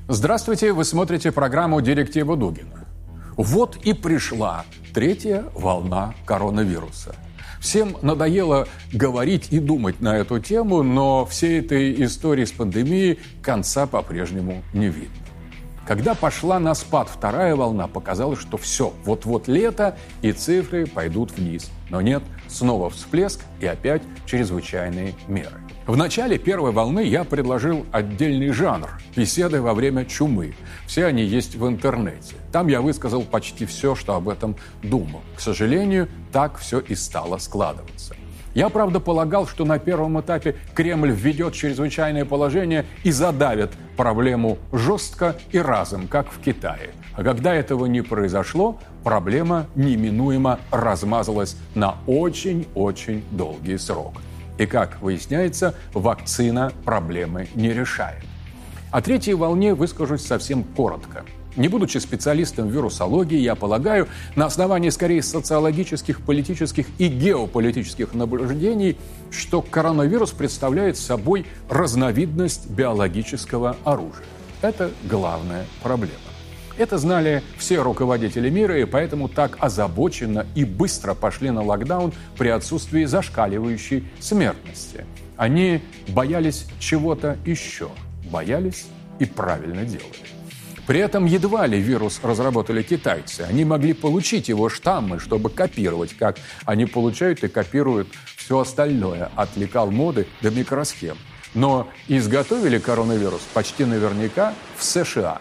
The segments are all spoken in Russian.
Здравствуйте, вы смотрите программу «Директива Дугина». Вот и пришла третья волна коронавируса. Всем надоело говорить и думать на эту тему, но всей этой истории с пандемией конца по-прежнему не видно. Когда пошла на спад вторая волна, показалось, что все, вот-вот лето, и цифры пойдут вниз. Но нет, снова всплеск и опять чрезвычайные меры. В начале первой волны я предложил отдельный жанр – беседы во время чумы. Все они есть в интернете. Там я высказал почти все, что об этом думал. К сожалению, так все и стало складываться. Я, правда, полагал, что на первом этапе Кремль введет чрезвычайное положение и задавит проблему жестко и разом, как в Китае. А когда этого не произошло, проблема неминуемо размазалась на очень-очень долгий срок. И, как выясняется, вакцина проблемы не решает. О третьей волне выскажусь совсем коротко. Не будучи специалистом в вирусологии, я полагаю, на основании скорее социологических, политических и геополитических наблюдений, что коронавирус представляет собой разновидность биологического оружия. Это главная проблема. Это знали все руководители мира, и поэтому так озабоченно и быстро пошли на локдаун при отсутствии зашкаливающей смертности. Они боялись чего-то еще. Боялись и правильно делали. При этом едва ли вирус разработали китайцы. Они могли получить его штаммы, чтобы копировать, как они получают и копируют все остальное, от лекал моды до микросхем. Но изготовили коронавирус почти наверняка в США.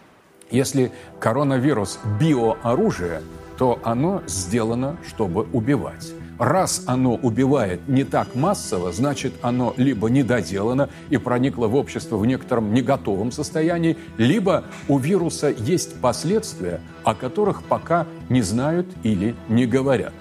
Если коронавирус – биооружие, то оно сделано, чтобы убивать. Раз оно убивает не так массово, значит, оно либо недоделано и проникло в общество в некотором неготовом состоянии, либо у вируса есть последствия, о которых пока не знают или не говорят.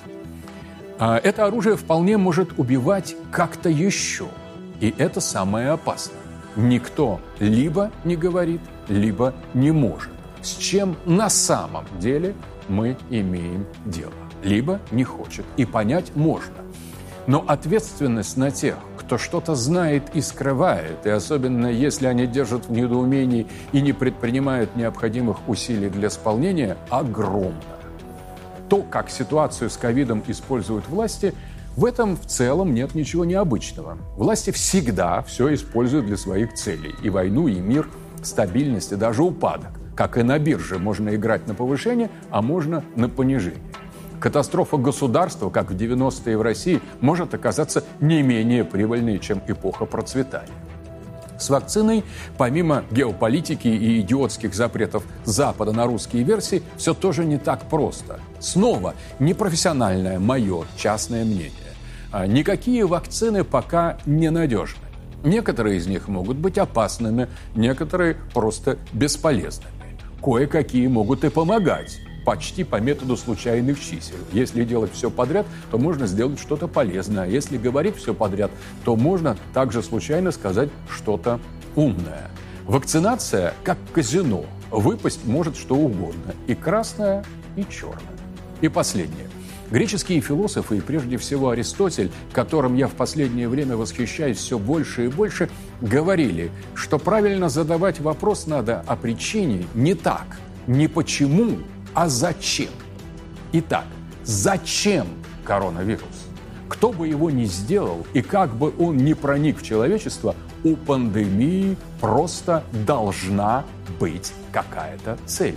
Это оружие вполне может убивать как-то еще. И это самое опасное. Никто либо не говорит, либо не может. С чем на самом деле мы имеем дело. Либо не хочет. И понять можно. Но ответственность на тех, кто что-то знает и скрывает, и особенно если они держат в недоумении и не предпринимают необходимых усилий для исполнения, огромна. То, как ситуацию с ковидом используют власти, в этом в целом нет ничего необычного. Власти всегда все используют для своих целей. И войну, и мир, стабильность, и даже упадок. Как и на бирже, можно играть на повышение, а можно на понижение. Катастрофа государства, как в 90-е в России, может оказаться не менее прибыльной, чем эпоха процветания. С вакциной, помимо геополитики и идиотских запретов Запада на русские версии, все тоже не так просто. Снова непрофессиональное мое частное мнение. Никакие вакцины пока не надежны. Некоторые из них могут быть опасными, некоторые просто бесполезными. Кое-какие могут и помогать, почти по методу случайных чисел. Если делать все подряд, то можно сделать что-то полезное. А если говорить все подряд, то можно также случайно сказать что-то умное. Вакцинация как казино. Выпасть может что угодно. И красное, и черное. И последнее. Греческие философы, и прежде всего Аристотель, которым я в последнее время восхищаюсь все больше и больше, говорили, что правильно задавать вопрос надо о причине не так, не почему, а зачем. Итак, зачем коронавирус? Кто бы его ни сделал и как бы он ни проник в человечество, у пандемии просто должна быть какая-то цель.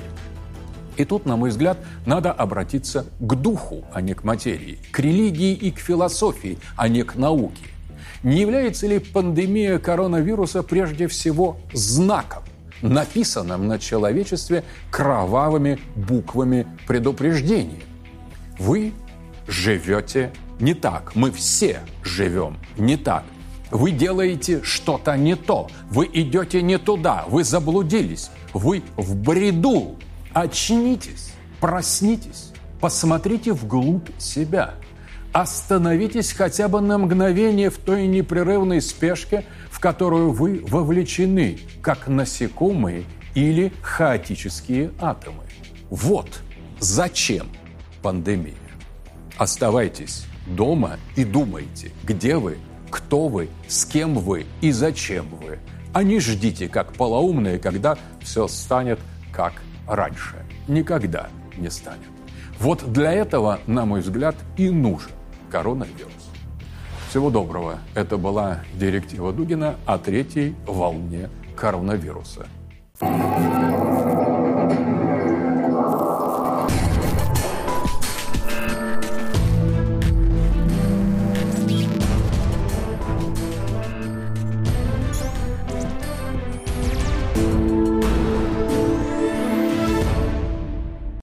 И тут, на мой взгляд, надо обратиться к духу, а не к материи, к религии и к философии, а не к науке. Не является ли пандемия коронавируса прежде всего знаком, написанным на человечестве кровавыми буквами предупреждения? Вы живете не так, мы все живем не так. Вы делаете что-то не то, вы идете не туда, вы заблудились, вы в бреду. Очнитесь, проснитесь, посмотрите вглубь себя. Остановитесь хотя бы на мгновение в той непрерывной спешке, в которую вы вовлечены, как насекомые или хаотические атомы. Вот зачем пандемия. Оставайтесь дома и думайте, где вы, кто вы, с кем вы и зачем вы. А не ждите, как полоумные, когда все станет как раньше. Никогда не станет. Вот для этого, на мой взгляд, и нужен коронавирус. Всего доброго. Это была «Директива Дугина» о третьей волне коронавируса.